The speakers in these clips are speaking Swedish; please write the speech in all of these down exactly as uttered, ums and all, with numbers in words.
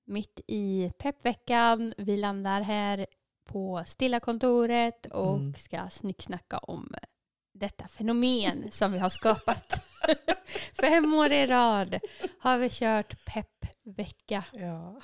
mitt i peppveckan. Vi landar här på Stilla kontoret och mm. ska snicksnacka om detta fenomen som vi har skapat. Fem år i rad har vi kört peppvecka. Ja.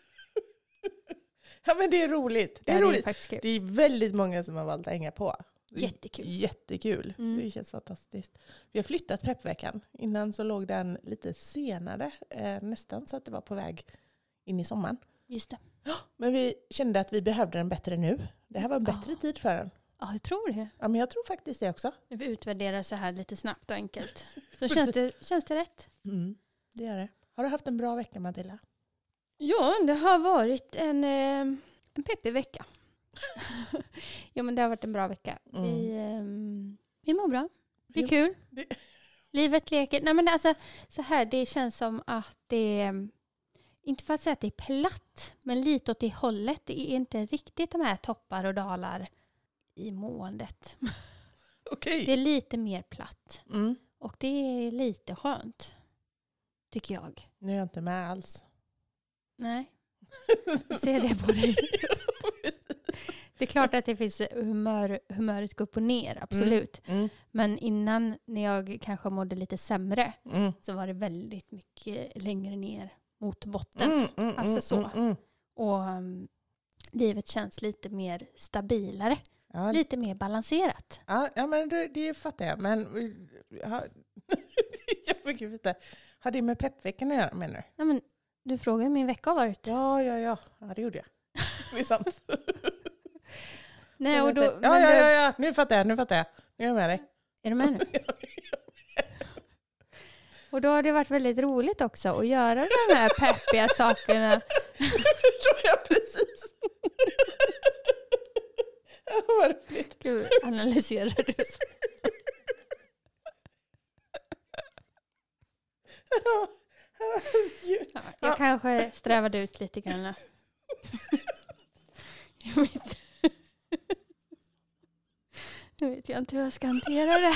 Ja, men det är roligt. Det är, ja, roligt. Det är, det är väldigt många som har valt att hänga på. Jättekul. Jättekul. Mm. Det känns fantastiskt. Vi har flyttat peppveckan. Innan så låg den lite senare. Eh, nästan så att det var på väg in i sommaren. Just det. Men vi kände att vi behövde den bättre nu. Det här var en bättre oh. tid för den. Ja, jag tror det. Ja, men jag tror faktiskt det också. Vi utvärderar så här lite snabbt och enkelt. Så känns det, känns det rätt? Mm, det gör det. Har du haft en bra vecka, Matilda? Ja, det har varit en, en peppig vecka. Ja, men det har varit en bra vecka. Mm. Vi, um, vi mår bra. Det är kul. Det... Livet leker. Nej, men alltså, så här, det känns som att det... Inte för att säga att det är platt, men lite åt det hållet. Det är inte riktigt de här toppar och dalar i måendet. Okay. Det är lite mer platt. Mm. Och det är lite skönt, tycker jag. Nu är jag inte med alls. Nej, jag ser det på dig. Det är klart att det finns humör, humöret går upp och ner, absolut. Mm. Mm. Men innan, när jag kanske mådde lite sämre, mm. så var det väldigt mycket längre ner mot botten. Mm, mm, alltså så. Mm, mm. Och um, livet känns lite mer stabilare. Ja. Lite mer balanserat. Ja, ja men det, det fattar jag. Men har, jag fick ju veta. Har det med peppveckan att göra, menar du? Ja, men du frågade hur min vecka har varit. Ja, ja, ja. Ja, det gjorde jag. Det är sant. Nej, och då, ja, men ja, du, ja, ja. Nu fattar jag, nu fattar jag. Nu är jag med dig. Är du med nu? Och då har det varit väldigt roligt också att göra de här peppiga sakerna. Det tror jag precis. Vad roligt. Du analyserar du så. Ja, ja, jag ja. kanske strävade ut lite grann. Jag vet. Nu vet jag inte hur jag ska hantera det.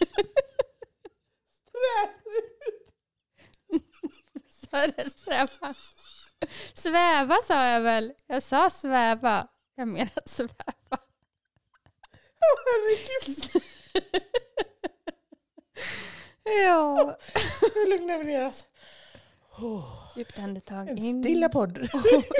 Sträva. Sträva. Sväva sa jag väl. Jag sa sväva. Jag menar sväva. Åh, oh, herregud. Ja. Nu lugnar vi ner oss. Oh. Djupt andetag. En stilla podd.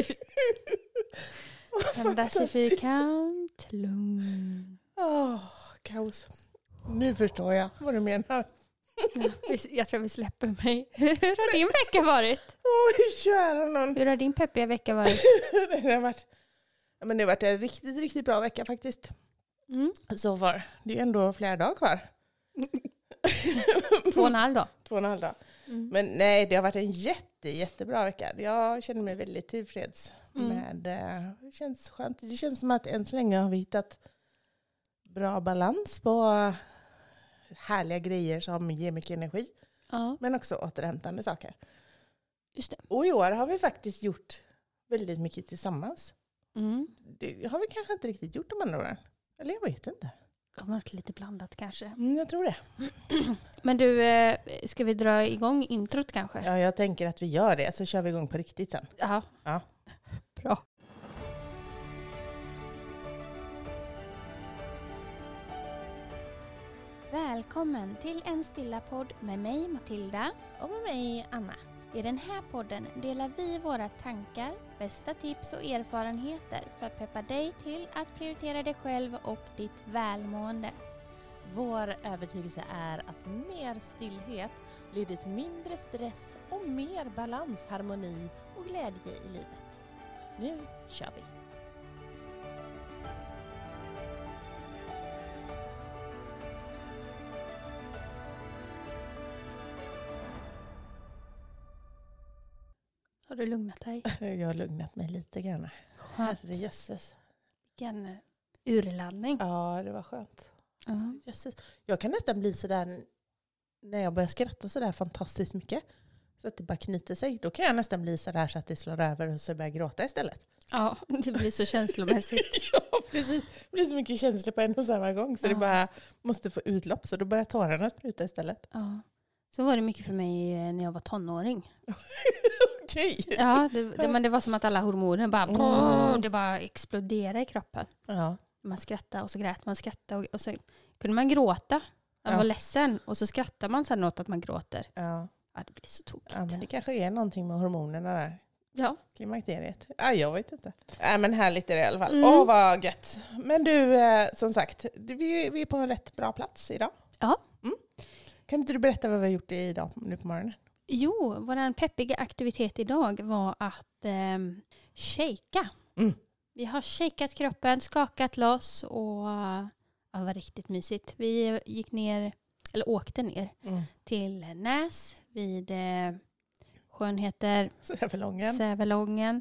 Andas i fyrkant. Lugn. Oh, kaos. Nu förstår jag vad du menar. Ja, jag tror vi släpper mig. Hur har din vecka varit? Oj, kära någon. Hur har din peppiga vecka varit? det, har varit ja, men det har varit en riktigt, riktigt bra vecka faktiskt. Mm. Så far. Det är ändå flera dagar kvar. Två och en halv dag. Två och en halv dag. Mm. Men nej, det har varit en jätte, jättebra vecka. Jag känner mig väldigt tillfreds. Mm. Med, det känns skönt. Det känns som att än så länge har vi hittat bra balans på härliga grejer som ger mycket energi. Ja. Men också återhämtande saker. Just det. Och i år har vi faktiskt gjort väldigt mycket tillsammans. Mm. Det har vi kanske inte riktigt gjort de andra åren. Eller jag vet inte. Det har varit lite blandat kanske. Mm, jag tror det. Men du, ska vi dra igång introt kanske? Ja, jag tänker att vi gör det. Så kör vi igång på riktigt sen. Ja. Ja. Bra. Välkommen till en stilla podd med mig Matilda och med mig Anna. I den här podden delar vi våra tankar, bästa tips och erfarenheter för att peppa dig till att prioritera dig själv och ditt välmående. Vår övertygelse är att mer stillhet leder till mindre stress och mer balans, harmoni och glädje i livet. Nu kör vi! Har du lugnat dig? Jag har lugnat mig lite grann. Herrejösses. Vilken urladdning. Ja, det var skönt. Uh-huh. Jösses. Jag kan nästan bli sådär när jag börjar skratta sådär fantastiskt mycket. Så att det bara knyter sig. Då kan jag nästan bli sådär så att det slår över och så börjar jag gråta istället. Ja, det blir så känslomässigt. Ja, precis. Det blir så mycket känslor på en och samma gång. Så ja. det bara måste få utlopp. Så då börjar tårarna spruta istället. Ja. Så var det mycket för mig när jag var tonåring. Okej. Ja, det, det, men det var som att alla hormoner bara, mm. det bara exploderade i kroppen. Ja. Man skrattade och så grät man, skrattade och, och så kunde man gråta. Man ja. var ledsen och så skrattar man sen åt att man gråter. Ja. Ja, det blir så tokigt. Ja, men det kanske är någonting med hormonerna där. Ja. Klimakteriet. Ja, jag vet inte. Ja, men härligt är det i alla fall. Mm. Åh, vad gött. Men du, eh, som sagt, du, vi, vi är på en rätt bra plats idag. Ja. Mm. Kan inte du berätta vad vi har gjort idag nu på morgonen? Jo, vår peppiga aktivitet idag var att eh, shaka. Mm. Vi har shakat kroppen, skakat loss och ja, det var riktigt mysigt. Vi gick ner, eller åkte ner mm. till Näs vid eh, sjön heter Sävelången. Sävelången.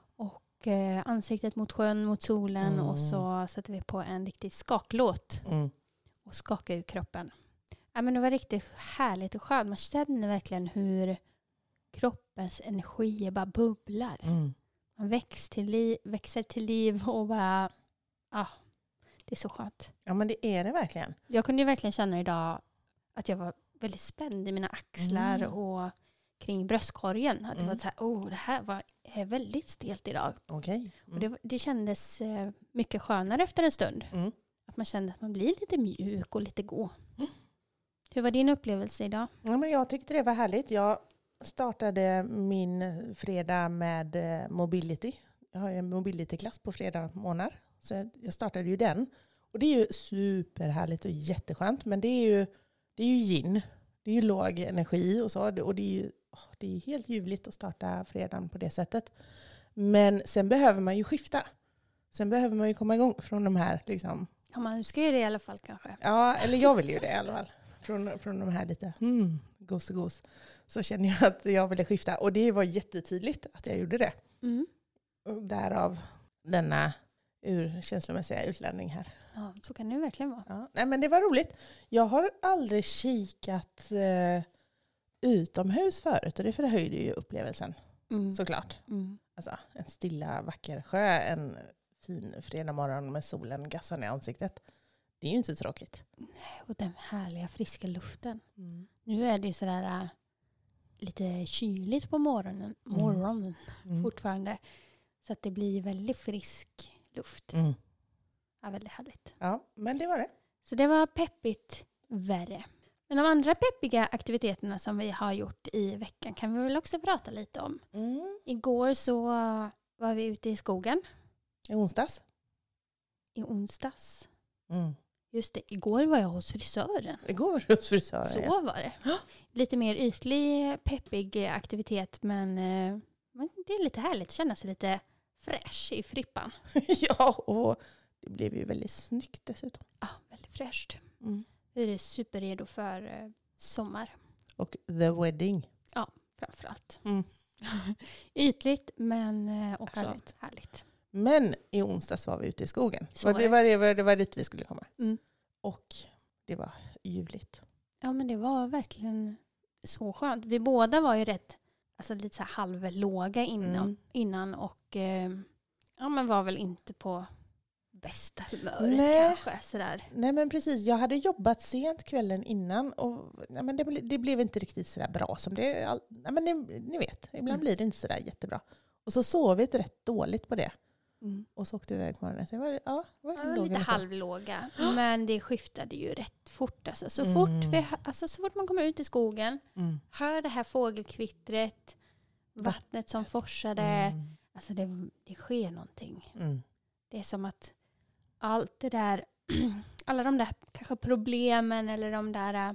Och eh, ansiktet mot sjön, mot solen mm. och så satte vi på en riktig skaklåt mm. och skakade ur kroppen. Ja, men det var riktigt härligt och skönt. Man känner verkligen hur kroppens energi bara bubblar. Mm. Man växer till, liv, växer till liv och bara, ja, det är så skönt. Ja, men det är det verkligen. Jag kunde ju verkligen känna idag att jag var väldigt spänd i mina axlar mm. och kring bröstkorgen. Att mm. det var så här, oh, det här var är väldigt stelt idag. Okej. Okay. Mm. Och det, det kändes eh, mycket skönare efter en stund. Mm. Att man kände att man blir lite mjuk och lite god. Mm. Hur var din upplevelse idag? Ja, men jag tyckte det var härligt. Jag startade min fredag med mobility. Jag har ju en mobility-klass på fredag månad. Så jag startade ju den. Och det är ju superhärligt och jätteskönt. Men det är ju, det är ju yin. Det är ju låg energi och så. Och det är ju det är helt ljuvligt att starta fredagen på det sättet. Men sen behöver man ju skifta. Sen behöver man ju komma igång från de här liksom. Ja, man ska ju det i alla fall kanske. Ja, eller jag vill ju det i alla fall. Från, från de här lite mm, gos och gos. Så känner jag att jag ville skifta. Och det var jättetydligt att jag gjorde det. Mm. Och därav denna ur känslomässiga utländning här. Ja, så kan det verkligen vara. Ja. Nej, men det var roligt. Jag har aldrig kikat eh, utomhus förut. Och det förhöjde ju upplevelsen. Mm. Såklart. Mm. Alltså, en stilla, vacker sjö. En fin fredag morgon med solen gassar i ansiktet. Det är ju inte så tråkigt. Och den härliga friska luften. Mm. Nu är det sådär äh, lite kyligt på morgonen, morgonen mm. fortfarande. Så att det blir väldigt frisk luft. Mm. Ja, väldigt härligt. Ja, men det var det. Så det var peppigt värre. Men de andra peppiga aktiviteterna som vi har gjort i veckan kan vi väl också prata lite om. Mm. Igår så var vi ute i skogen. I onsdags. I onsdags. Mm. Just det, igår var jag hos frisören. Igår var du hos frisören, Så ja. var det. Lite mer ytlig, peppig aktivitet. Men, eh, men det är lite härligt att känna sig lite fräsch i frippan. Ja, och det blev ju väldigt snyggt dessutom. Ja, väldigt fräscht. Mm. Nu är det superredo för eh, sommar. Och the wedding. Ja, framförallt. Mm. Ytligt, men eh, också härligt. härligt. Men i onsdags var vi ute i skogen. Var det, var det, det var dit vi skulle komma. Mm. Och det var ljuvligt. Ja, men det var verkligen så skönt. Vi båda var ju rätt, alltså lite så här halvlåga innan, mm. innan och eh, ja, men var väl inte på bästa humöret nej. kanske. Sådär. Nej, men precis. Jag hade jobbat sent kvällen innan och nej, men det, det blev inte riktigt sådär bra som det. All, nej, men det, ni vet, ibland mm. blir det inte sådär jättebra. Och så sov vi rätt dåligt på det. Mm. Och så åkte vi iväg på morgonen. Så var, ja, var ja, lite halvlåga. Men det skiftade ju rätt fort. Alltså. Så, mm. fort vi, alltså, så fort man kommer ut i skogen, mm. hör det här fågelkvittret, vattnet som forsade. Mm. Alltså det, det sker någonting. Mm. Det är som att allt det där, alla de där kanske problemen eller de där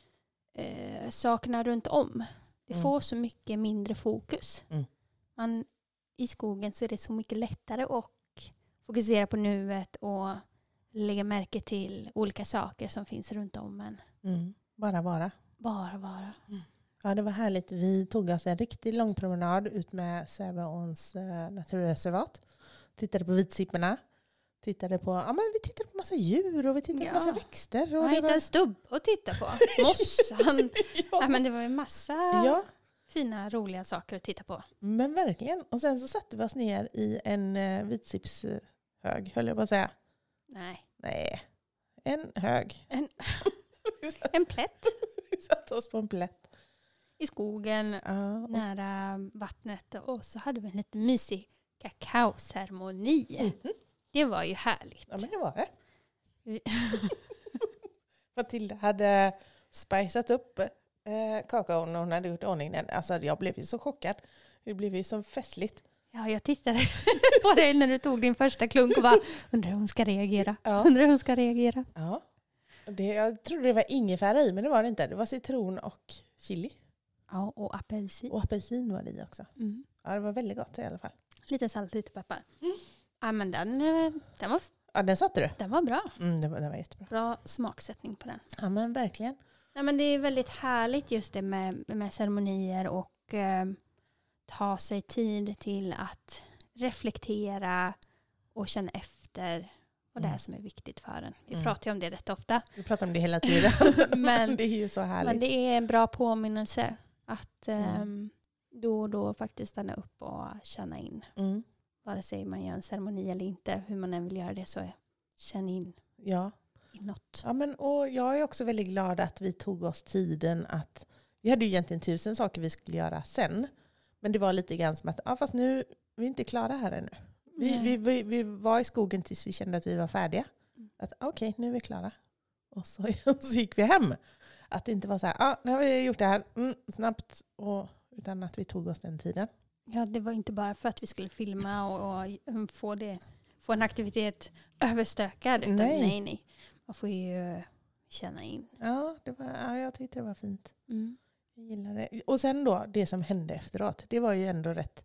äh, sakerna runt om, det mm. får så mycket mindre fokus. Mm. Man I skogen så är det så mycket lättare att fokusera på nuet och lägga märke till olika saker som finns runt om en. Mm. Bara vara. Bara vara. Mm. Ja, det var härligt. Vi tog oss en riktigt lång promenad ut med Säveåns eh, naturreservat. Tittade på vitsipporna. Tittade på, ja, men vi tittade på massa djur och vi tittade ja. på massa växter. Och jag det hittade var... en stubb att titta på. Mossan. ja. ja, men det var en massa... Ja. Fina, roliga saker att titta på. Men verkligen. Och sen så satte vi oss ner i en uh, vitsipshög, höll jag på att säga. Nej. Nej. En hög. En, en plätt. Vi satte oss på en plätt. i skogen Ja, och, nära vattnet. Och så hade vi en lite mysig kakaoceremoni. Mhm. Det var ju härligt. ja, men det var det. Vi- Matilda hade spicat upp eh, kakaon och hon hade gjort ordning den. Alltså jag blev ju så chockad. Det blev ju så festligt. Ja, jag tittade på dig när du tog din första klunk och bara, undrar hur hon ska reagera. Ja. Undrar hur hon ska reagera. Ja. Det, jag trodde det var ingefära i, men det var det inte. Det var citron och chili. Ja, och apelsin. Och apelsin var det i också. Mm. Ja, det var väldigt gott i alla fall. Lite salt, lite peppar. Mm. Ja, men den, eh, den, var, Ja, den satte du. den var bra. Mm, det, var, det var jättebra. Bra smaksättning på den. Ja, men verkligen. Ja, men det är väldigt härligt just det med, med ceremonier och eh, ta sig tid till att reflektera och känna efter vad det är Mm. som är viktigt för en. Vi Mm. pratar ju om det rätt ofta. Vi pratar om det hela tiden. Men- det är ju så härligt. Men det är en bra påminnelse att eh, Mm. då och då faktiskt stanna upp och känna in. Mm. Vare sig man gör en ceremoni eller inte, hur man än vill göra det, så är, känn in Ja. inåt. Ja, men, och jag är också väldigt glad att vi tog oss tiden att... Vi hade ju egentligen tusen saker vi skulle göra sen. Men det var lite grann som att, ja, fast nu vi är inte klara här ännu. Vi, Nej. vi, vi, vi var i skogen tills vi kände att vi var färdiga. Mm. Att okej, nu är vi klara. Och så, så gick vi hem. Att det inte var så här, ja, nu har vi gjort det här mm, snabbt. Och, utan att vi tog oss den tiden. Ja, det var inte bara för att vi skulle filma och, och få, det, få en aktivitet överstökad. Utan Nej. nej. nej, Man får ju känna in. Ja, det var, ja, jag tyckte det var fint. Mm. Jag gillar det. Och sen då, det som hände efteråt. Det var ju ändå rätt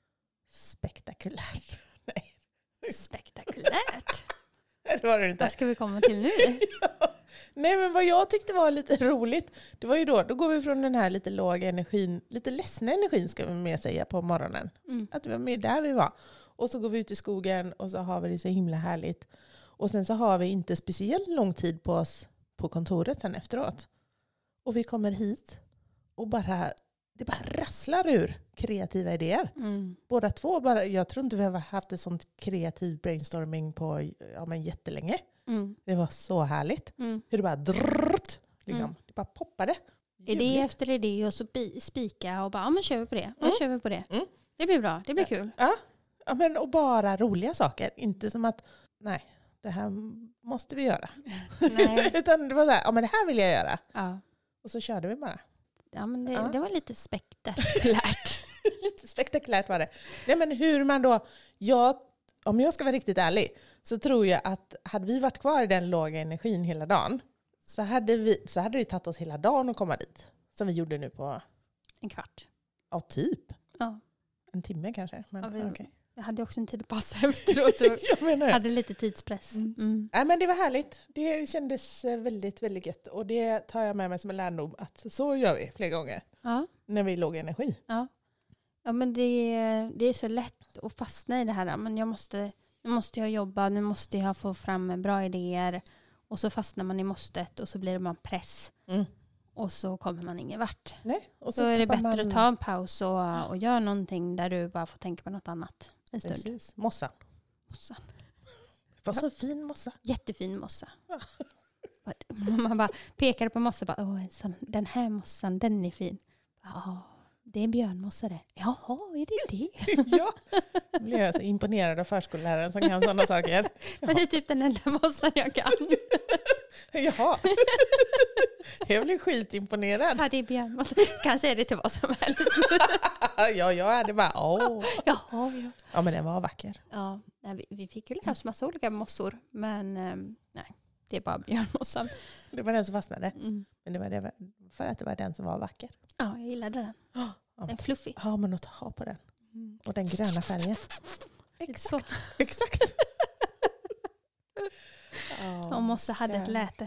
spektakulärt. Nej, Spektakulärt. det var det inte. Vad ska vi komma till nu? Ja. Nej, men vad jag tyckte var lite roligt, det var ju då, då går vi från den här lite låga energin, lite ledsna energin ska vi mer säga på morgonen. Mm. Att det var mer där vi var. Och så går vi ut i skogen och så har vi det så himla härligt. Och sen så har vi inte speciellt lång tid på oss på kontoret sen efteråt. Och vi kommer hit och bara, det bara rasslar ur kreativa idéer. Mm. Båda två, bara, jag tror inte vi har haft ett sånt kreativt brainstorming på ja, men jättelänge. Mm. Det var så härligt. Mm. Hur det bara drrrt, liksom. Mm. Det bara poppade. Idé Ljuvligt. efter idé och så bi- spika och bara, ja men kör vi på det. Ja, Mm. kör vi på det. Mm. Det blir bra, det blir kul. Ja, ja men, och bara roliga saker. Inte som att, nej, det här måste vi göra. Nej. Utan det var så här, ja men det här vill jag göra. Ja. Och så körde vi bara. Ja, men det, Ja. det var lite spektakulärt. Lite spektakulärt var det. Nej, men hur man då, jag, om jag ska vara riktigt ärlig, så tror jag att hade vi varit kvar i den låga energin hela dagen, så hade, vi, så hade det tagit oss hela dagen att komma dit. Som vi gjorde nu på, En kvart. ja typ, Ja. en timme kanske. Men, Ja, vi- okej. Jag hade också en tid att passa efteråt, så Jag menar det. hade lite tidspress. Mm. Mm. Nej, men det var härligt. Det kändes eh, väldigt, väldigt gött. Och det tar jag med mig som en lärdom att så gör vi flera gånger Ja. när vi är låg energi. Ja. Ja, men det, det är så lätt att fastna i det här. Men jag måste, nu måste jag jobba, nu måste jag få fram bra idéer. Och så fastnar man i måstet och så blir det bara press. Mm. Och så kommer man ingen vart. Nej, och Så är det tappar bättre man- att ta en paus och, och göra någonting där du bara får tänka på något annat en stund. Precis, mossan. Mossan. Det var så fin mossa. Jättefin mossa. Ja. Man bara pekade på mossa. Bara, Åh, en sån, den här mossan, den är fin. Ja, det är en björnmossa det. Jaha, är det det? Ja, nu blev jag så imponerad av förskolläraren som kan sådana saker. Men det är typ den enda mossan jag kan. Jaha. Jag blev skitimponerad. Ja, det är björnmossa. Kan säga det till vad som helst. Ja, jag hade bara, åh. Jaha, ja. Ja, men den var vacker. Ja, nej, vi, vi fick ju lära oss massa olika mossor. Men ehm, nej, det är bara björnmossan. Det var den som fastnade. Mm. Men det var det, för att det var den som var vacker. Ja, jag gillade den. Ja, Den är fluffig. har man något att ha på den. Mm. Och den gröna färgen. Så. Exakt. Om mossa hade ett läte.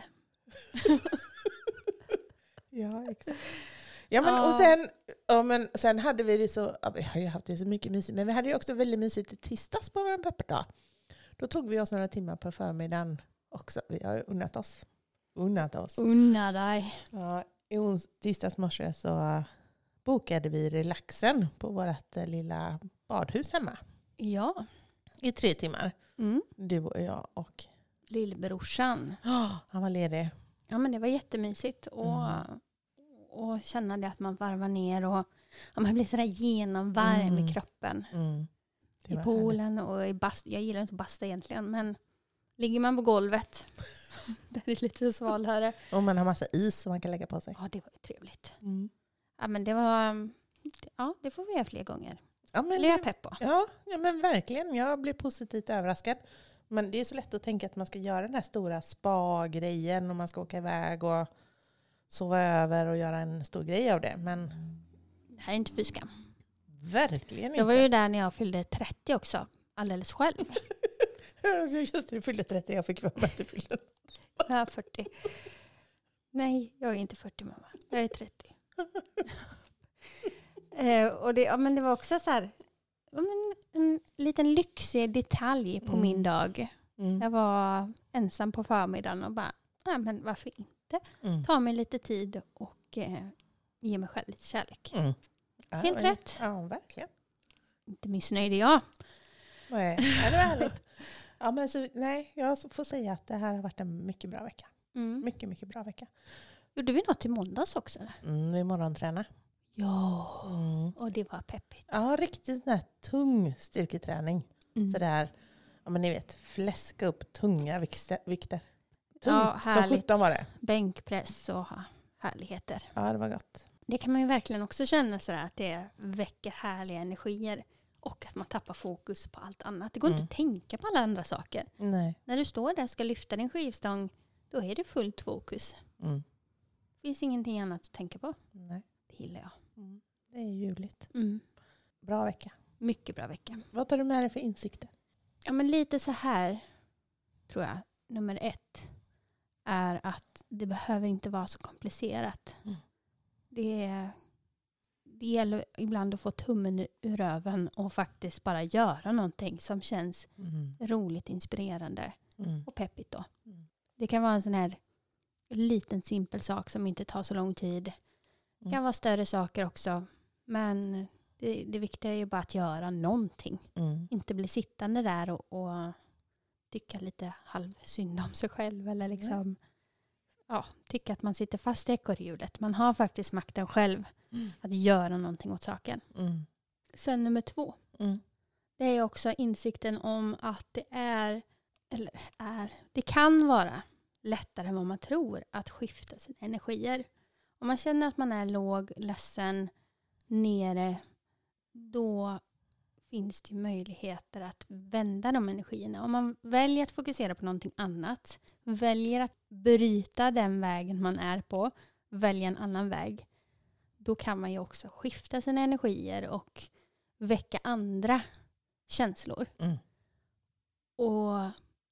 Ja, exakt. Ja, men, Ja. och sen, ja, men, sen hade vi det så, ja, vi har ju haft det så mycket mysigt, men vi hade ju också väldigt mysigt i tisdags på vår peppardag. Då tog vi oss några timmar på förmiddagen också. Vi har ju unnat oss. Unnat oss. Unna dig. Ja, i ons- tisdags morse så bokade vi relaxen på vårt eh, lilla badhus hemma. Ja. I tre timmar. Mm. Du och jag och Lillbrorsan. han var ledig. Ja, men det var jättemysigt. Och, Mm. och känna det att man varvar ner och ja, man blir sådär genomvarm Mm. i kroppen. Mm. Det I var poolen och i bast. Jag gillar inte basta egentligen, men ligger man på golvet där det är lite svalare. härligt. Och man har massa is som man kan lägga på sig. Ja, det var ju trevligt. Mm. Ja, men det var... Ja, det får vi göra fler gånger. Ja, Det men blir jag det, pepp på. ja, ja, men verkligen. Jag blir positivt överraskad. Men det är så lätt att tänka att man ska göra den här stora spa-grejen och man ska åka iväg och sova över och göra en stor grej av det. Men Det här är inte fy skam. verkligen inte. Jag var ju där när jag fyllde trettio också. Alldeles själv. Just det, du fyllde trettio, jag fick vara med till fyllde. Jag är fyrtio. Nej, jag är inte fyrtio, mamma. Jag är trettio. eh, och det, ja, men det var också så här... Ja, men en liten lyxig detalj på Mm. min dag. Mm. Jag var ensam på förmiddagen och bara... Ja, men varför inte? Mm. Ta mig lite tid och eh, ge mig själv lite kärlek. Mm. Ja, Helt men- rätt. Ja, verkligen. Inte missnöjd är jag. Nej, ja, det var härligt. Ja, men så, nej, jag får säga att det här har varit en mycket bra vecka. Mm. Mycket, mycket bra vecka. Gjorde vi något i måndags också? Eller? Mm, vi morgontränar. Ja. Mm. Och det var peppigt. Ja, riktigt sån här tung styrketräning. Mm. Sådär, ja men ni vet, fläska upp tunga vikter. vikter. Tung, Ja, som härligt. sjutton var det. Bänkpress och ha- härligheter. Ja, det var gott. Det kan man ju verkligen också känna sådär att det väcker härliga energier. Och att man tappar fokus på allt annat. Det går Mm. inte att tänka på alla andra saker. Nej. När du står där och ska lyfta din skivstång, då är det fullt fokus. Mm. Det finns ingenting annat att tänka på. Nej. Det gillar jag. Mm. Det är ljuvligt. Mm. Bra vecka. Mycket bra vecka. Vad tar du med dig för insikter? Ja, men lite så här tror jag. Nummer ett är att det behöver inte vara så komplicerat. Mm. Det, är, det gäller ibland att få tummen ur röven och faktiskt bara göra någonting som känns Mm. roligt, inspirerande Mm. och peppigt då. Mm. Det kan vara en sån här liten simpel sak som inte tar så lång tid. Det kan Mm. vara större saker också. Men det, det viktiga är ju bara att göra någonting. Mm. Inte bli sittande där och, och tycka lite halvsynd om sig själv. Eller liksom ja, tycka att man sitter fast i ekorrhjulet. Man har faktiskt makten själv Mm. att göra någonting åt saken. Mm. Sen nummer två. Mm. Det är också insikten om att det är, eller är, det kan vara lättare än vad man tror att skifta sina energier. Om man känner att man är låg, ledsen, nere, då finns det möjligheter att vända de energierna. Om man väljer att fokusera på någonting annat, väljer att bryta den vägen man är på, välja en annan väg, då kan man ju också skifta sina energier och väcka andra känslor. Mm. Och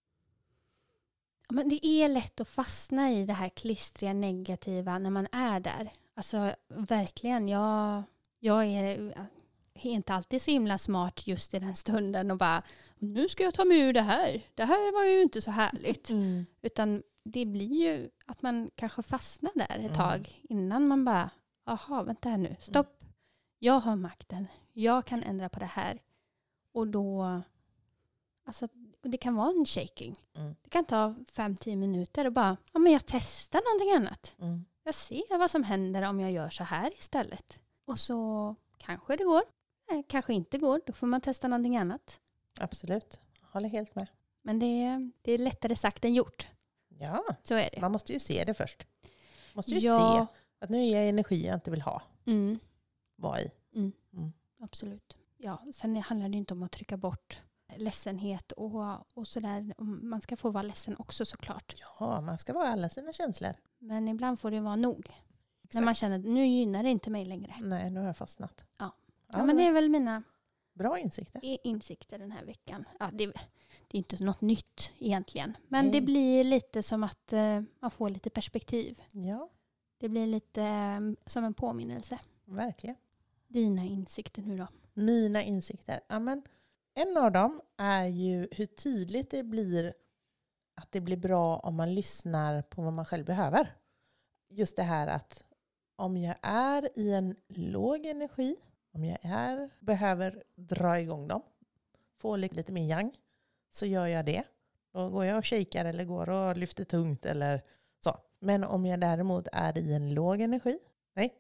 ja, men det är lätt att fastna i det här klistriga, negativa när man är där. Alltså verkligen, jag, jag är, är inte alltid så himla smart just i den stunden och bara, nu ska jag ta mig ur det här. Det här var ju inte så härligt. Mm. Utan det blir ju att man kanske fastnar där ett Mm. tag innan man bara, aha, vänta här nu, stopp. Jag har makten. Jag kan ändra på det här. Och då, alltså det kan vara en shaking. Mm. Det kan ta fem till tio minuter och bara, ja men jag testar någonting annat. Mm. Jag ser vad som händer om jag gör så här istället. Och så kanske det går. Nej, kanske inte går. Då får man testa någonting annat. Absolut. Håller helt med. Men det är, det är lättare sagt än gjort. Ja, Så är det. man måste ju se det först. Man måste ju Ja. se att nu är jag energi jag inte vill ha. Mm. Vad i. Absolut. Ja, sen handlar det inte om att trycka bort ledsenhet och, och sådär. Man ska få vara ledsen också såklart. Ja, man ska vara alla sina känslor. Men ibland får det vara nog. Exakt. När man känner att nu gynnar det inte mig längre. Nej, nu har jag fastnat. Ja. Ja, men det är väl mina Bra insikter. i- insikter den här veckan. Ja, det, det är inte något nytt egentligen. Men Nej. det blir lite som att eh, man får lite perspektiv. Ja, Det blir lite eh, som en påminnelse. verkligen. Dina insikter nu då? Mina insikter. Ja, men en av dem är ju hur tydligt det blir att det blir bra om man lyssnar på vad man själv behöver. Just det här att om jag är i en låg energi, om jag är, behöver dra igång dem, få lite mer yang, så gör jag det. Då går jag och shakar eller går och lyfter tungt eller så. Men om jag däremot är i en låg energi, Nej.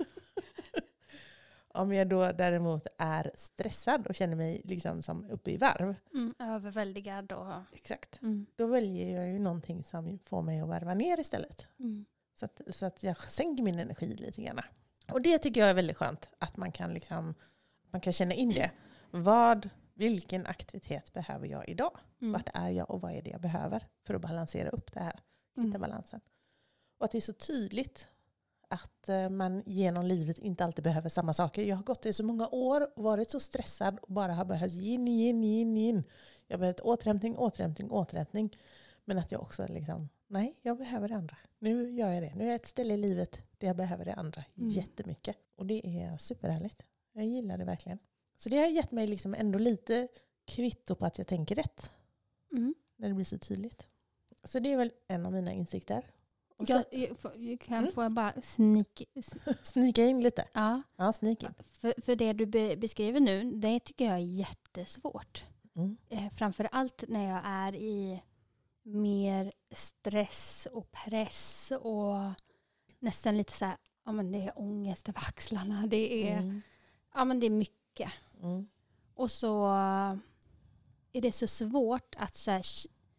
Om jag då däremot är stressad och känner mig liksom som uppe i varv. Mm, överväldigad. Och... Exakt. Mm. Då väljer jag ju någonting som får mig att varva ner istället. Mm. Så, att, så att jag sänker min energi lite grann. Och det tycker jag är väldigt skönt. Att man kan, liksom, man kan känna in det. Vad, vilken aktivitet behöver jag idag? Mm. Vart är jag och vad är det jag behöver för att balansera upp det här? Hitta mm. balansen. Och att det är så tydligt att man genom livet inte alltid behöver samma saker. Jag har gått i så många år och varit så stressad och bara har behövt in, in, in, in. Jag har behövt återhämtning, återhämtning, återhämtning. Men att jag också liksom, nej, jag behöver det andra. Nu gör jag det. Nu är jag ett ställe i livet där jag behöver det andra mm. jättemycket. Och det är superhärligt. Jag gillar det verkligen. Så det har gett mig liksom ändå lite kvitto på att jag tänker rätt. Mm. När det blir så tydligt. Så det är väl en av mina insikter. Och jag, jag, jag kan mm. få jag bara snika snika in lite. Ja, ja snika in. För, för det du be, beskriver nu, det tycker jag är jättesvårt. Mm. Eh, framför allt när jag är i mer stress och press och nästan lite så här, ja men det är ångest över axlarna, det är, mm. ja men det är mycket. Mm. Och så är det så svårt att så här,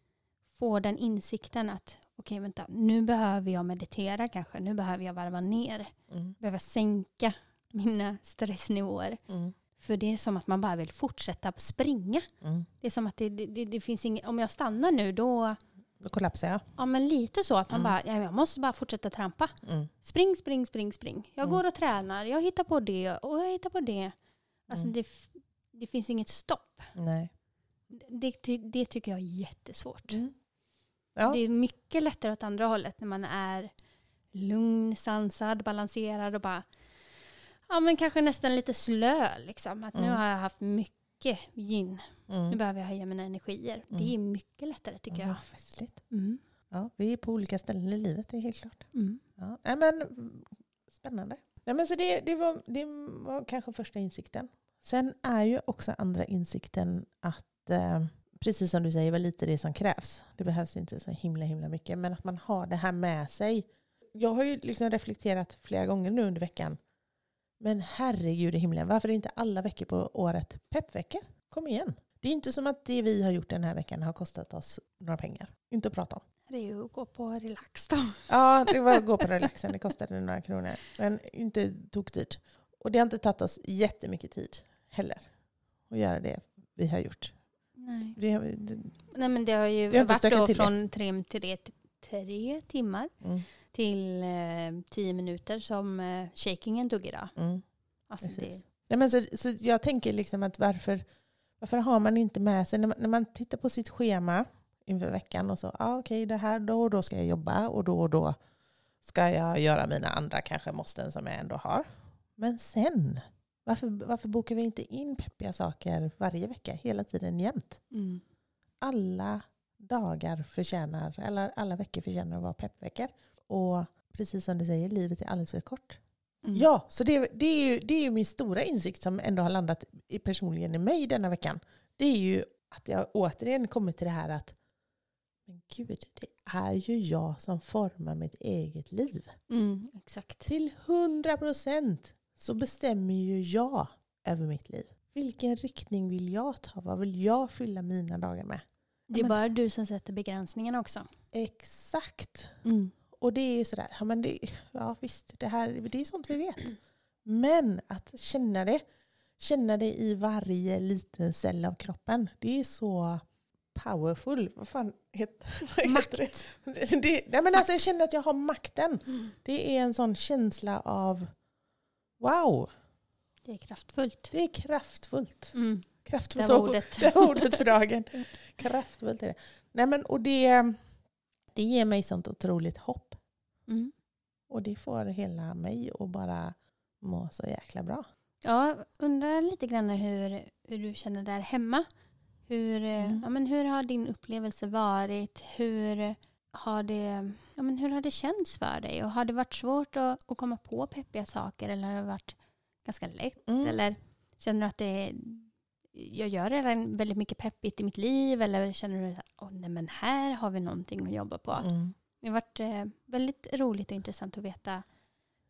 få den insikten att okej, vänta, nu behöver jag meditera kanske. Nu behöver jag varva ner. Mm. Behöver sänka mina stressnivåer. Mm. För det är som att man bara vill fortsätta springa. Mm. Det är som att det, det, det finns inget... Om jag stannar nu, då... Då kollapsar jag. Ja, men lite så. Att man mm. bara, ja, jag måste bara fortsätta trampa. Mm. Spring, spring, spring, spring. Jag mm. går och tränar. Jag hittar på det och jag hittar på det. Alltså, mm. det, det finns inget stopp. Nej. Det, det tycker jag är jättesvårt. Mm. Ja. Det är mycket lättare åt andra hållet när man är lugn, sansad, balanserad och bara, ja men kanske nästan lite slö liksom. Att mm. nu har jag haft mycket gin. Mm. Nu behöver jag höja mina energier. Mm. Det är mycket lättare tycker jag. Ja, mm. ja, vi är på olika ställen i livet, det är helt klart. Mm. Ja, nej, men spännande. Nej, men så det, det, var, det var kanske första insikten. Sen är ju också andra insikten att eh, precis som du säger, var lite det som krävs. Det behövs inte så himla himla mycket. Men att man har det här med sig. Jag har ju liksom reflekterat flera gånger nu under veckan. Men herregud i himlen, varför är inte alla veckor på året peppveckor? Kom igen. Det är inte som att det vi har gjort den här veckan har kostat oss några pengar. Inte att prata om. Det är ju att gå på relax då. Ja, det var att gå på relaxen. Det kostade några kronor. Men inte tog tid. Och det har inte tagit oss jättemycket tid heller. Att göra det vi har gjort. Nej. Det, det, Nej, men det har ju det har varit då från tre, tre, tre timmar mm. till eh, tio minuter som eh, shakingen tog idag. Mm. Alltså det... Nej, men så, så jag tänker liksom att varför, varför har man inte med sig, när man, när man tittar på sitt schema inför veckan och så, ah, okej okay, det här då och då ska jag jobba och då och då ska jag göra mina andra kanske måsten som jag ändå har. Men sen... Varför, varför bokar vi inte in peppiga saker varje vecka, hela tiden jämt? Mm. Alla dagar förtjänar, eller alla veckor förtjänar att vara peppveckor. Och precis som du säger, livet är alldeles för kort. Mm. Ja, så det, det, är ju, det är ju min stora insikt som ändå har landat i personligen i mig denna veckan. Det är ju att jag återigen kommit till det här att men gud, det är ju jag som formar mitt eget liv. Mm, exakt. Till hundra procent. Så bestämmer ju jag över mitt liv. Vilken riktning vill jag ta? Vad vill jag fylla mina dagar med? Det är men, bara du som sätter begränsningarna också. Exakt. Mm. Och det är ju sådär. Ja, men det, ja visst, det, här, det är sånt vi vet. Men att känna det. Känna det i varje liten cell av kroppen. Det är så powerful. Vad fan heter, Makt. heter det? det nej, men alltså, jag känner att jag har makten. Mm. Det är en sån känsla av wow. Det är kraftfullt. Det är kraftfullt. Mm. Kraftfullt. Det var ordet. Det var ordet för dagen. Kraftfullt är det. Nej, men, och det, det ger mig sånt otroligt hopp. Mm. Och det får hela mig att bara må så jäkla bra. Ja, undrar lite grann hur, hur du känner där hemma. Hur, mm. ja, men hur har din upplevelse varit? Hur har det, ja, men hur har det känts för dig? Och har det varit svårt att, att komma på peppiga saker? Eller har det varit ganska lätt? Mm. Eller känner du att det, jag gör redan väldigt mycket peppigt i mitt liv? Eller känner du att oh, nej, men här har vi någonting att jobba på? Mm. Det har varit eh, väldigt roligt och intressant att veta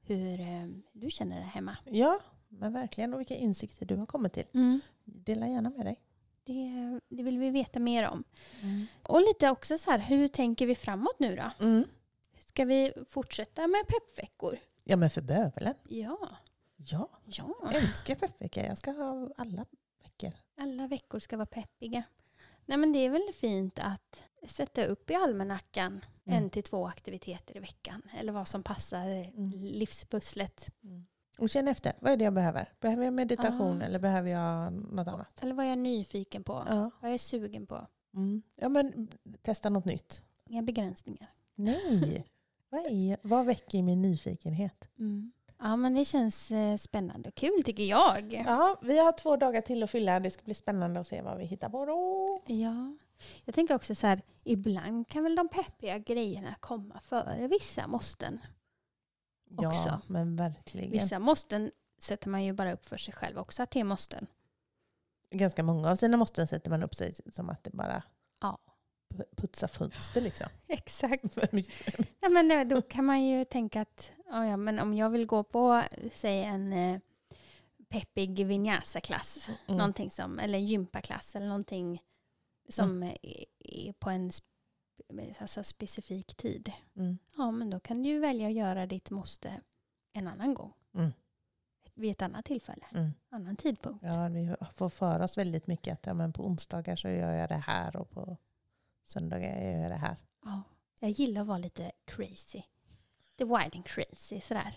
hur eh, du känner det hemma. Ja, men verkligen. Och vilka insikter du har kommit till. Mm. Dela gärna med dig. Det, det vill vi veta mer om. Mm. Och lite också så här, hur tänker vi framåt nu då? Mm. Ska vi fortsätta med peppveckor? Ja, men för bövelen. Ja. Ja, Ja. jag älskar peppvecka. Jag ska ha alla veckor. Alla veckor ska vara peppiga. Nej, men det är väl fint att sätta upp i almanackan Mm. en till två aktiviteter i veckan. Eller vad som passar Mm. livspusslet. Mm. Och känn efter, vad är det jag behöver? Behöver jag meditation Ah. eller behöver jag något annat? Eller vad är jag nyfiken på? Ja, Vad är jag sugen på? mm. ja men testa något nytt. Inga begränsningar. Nej, vad, är, vad väcker min nyfikenhet? Mm. Ja, men det känns eh, spännande och kul tycker jag. Ja, vi har två dagar till att fylla. Det ska bli spännande att se vad vi hittar på då. Ja. Jag tänker också så här, ibland kan väl de peppiga grejerna komma före vissa måsten. Ja, Också. men verkligen. Vissa måsten sätter man ju bara upp för sig själv också, att det är måsten. Ganska många av sina måsten sätter man upp sig som att det bara Ja. putsa fönster liksom. Exakt. Ja, men då kan man ju tänka att ja, ja, men om jag vill gå på, säg en eh, peppig vinyasa-klass, Mm. någonting som, eller en gympaklass eller någonting som Mm. är, är på en sp- alltså specifik tid. Mm. Ja, men då kan du ju välja att göra ditt måste en annan gång. Mm. Vid ett annat tillfälle, Mm. annan tidpunkt. Ja, vi får för oss väldigt mycket att ja, men på onsdagar så gör jag det här och på söndagar gör jag det här. Ja, jag gillar att vara lite crazy. The wild and crazy, sådär.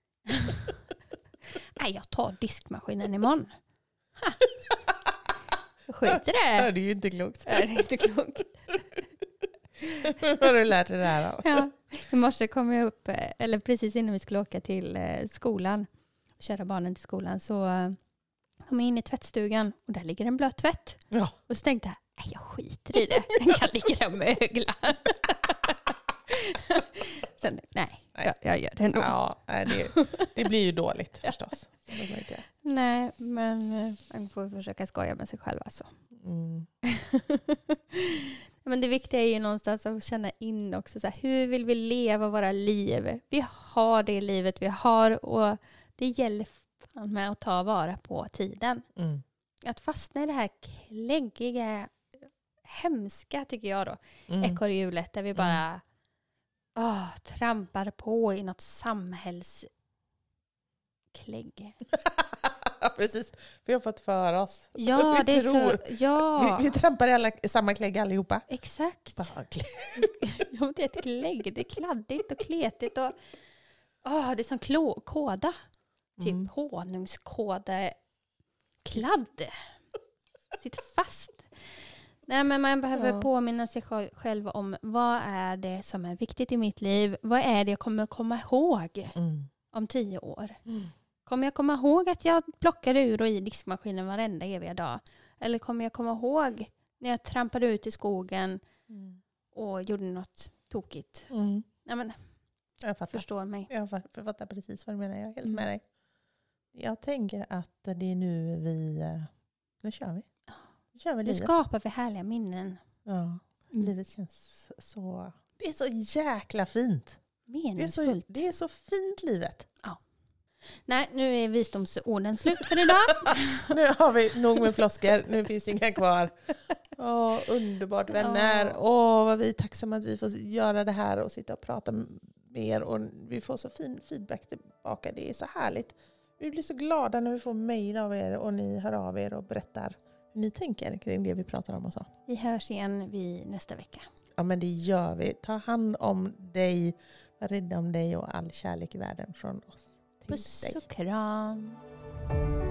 Nej, jag tar diskmaskinen imorgon. Ha. Jag skiter i Ja, det. det är ju inte klokt. Det är inte klokt. Vad har du lärt dig det här av? Ja. I morse kom jag upp, eh, eller precis innan vi skulle åka till eh, skolan, köra barnen till skolan, så eh, kom jag in i tvättstugan och där ligger en blöt tvätt. Ja. Och så tänkte jag, nej, jag skiter i det. Den kan ligga där och mögla. Sen, nej, Nej. Jag, jag gör det ändå. Ja, nej, det, det blir ju dåligt förstås. Nej, men eh, man får försöka skoja med sig själv alltså. Mm. Men det viktiga är ju någonstans att känna in också så här, hur vill vi leva våra liv? Vi har det livet vi har och det gäller fan med att ta vara på tiden. Mm. Att fastna i det här kläggiga, hemska tycker jag då, Mm. ekorrhjulet där vi bara åh, trampar på i något samhällsklägg. Precis, vi har fått för oss. Ja, vi det är tror. så, ja, Vi, vi trampar i alla, samma klägg allihopa. exakt. Bara klägg. Ja, det är ett klägg, det är kladdigt och kletigt och åh, det är som klå, kåda. Typ Mm. honungskåda kladd. Sitter fast. Nej, men man behöver Ja. påminna sig själv om vad är det som är viktigt i mitt liv? Vad är det jag kommer komma ihåg Mm. om tio år? Mm. Kommer jag komma ihåg att jag plockade ur och i diskmaskinen varenda eviga dag? Eller kommer jag komma ihåg när jag trampade ut i skogen Mm. och gjorde något tokigt? Mm. Nej, men Jag fattar. förstår mig. Jag fa- fattar precis vad du menar. Jag är helt Mm. med dig. Jag tänker att det är nu vi... eh, Nu kör vi. Nu kör vi Nu livet. skapar vi härliga minnen. Ja, Mm. livet känns så... Det är så jäkla fint. Det är så, Meningsfullt. det är så fint livet. Nej, nu är visdomsorden slut för idag. Nu har vi nog med floskler. Nu finns inga kvar. Åh, underbart vänner. Ja. Åh, vad vi är tacksamma att vi får göra det här och sitta och prata med er. Och vi får så fin feedback tillbaka. Det är så härligt. Vi blir så glada när vi får mejl av er och ni hör av er och berättar hur ni tänker kring det vi pratar om och så. Vi hörs igen vid nästa vecka. Ja, men det gör vi. Ta hand om dig. Var rädda om dig och all kärlek i världen från oss till Puss dig. och kram.